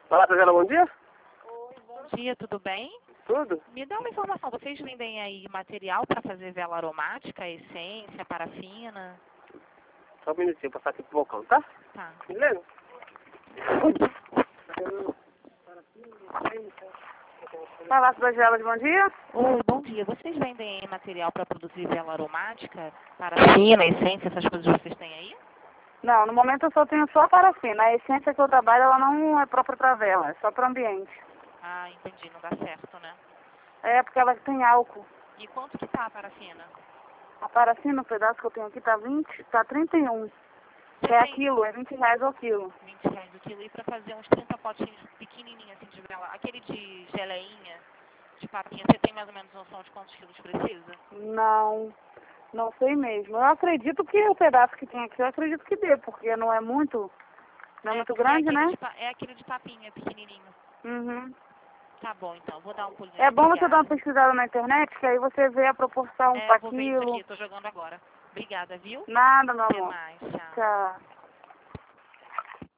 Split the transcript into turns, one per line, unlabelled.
Olá, Tazela, bom dia.
Bom dia, tudo bem?
Tudo?
Me dá uma informação, vocês vendem aí material para fazer vela aromática, essência, parafina?
Só um minutinho, passar aqui pro balcão, tá?
Tá.
Beleza?
Palácio das Velas, bom dia.
Oi, bom dia. Vocês vendem aí material para produzir vela aromática, parafina, essência, essas coisas vocês têm aí?
Não, no momento eu só tenho só parafina. A essência que eu trabalho, ela não é própria para vela, é só para ambiente.
Ah, entendi, não dá certo, né?
É porque ela tem álcool.
E quanto que tá a parafina?
A parafina, o pedaço que eu tenho aqui, tá 20, tá 31.
Você
É a
tem
quilo, é R$ 20 ao quilo.
R$ 20 o quilo e para fazer uns 30 potinhos pequenininhos assim de vela, aquele de geleinha, de papinha, você tem mais ou menos noção de quantos quilos precisa?
Não, não sei mesmo. Eu acredito que o pedaço que tem aqui, eu acredito que dê, porque não é muito
Porque
grande, né?
é aquele de papinha, pequenininho.
Uhum.
Tá bom, então, vou dar um pulinho.
É bom você dar uma
Obrigada.
pesquisada na internet, que aí você vê a proporção
É,
para
eu vou ver isso
quilo.
aqui, tô jogando agora. Obrigada, viu?
Nada, meu
Até
amor.
mais, tchau.
Tchau.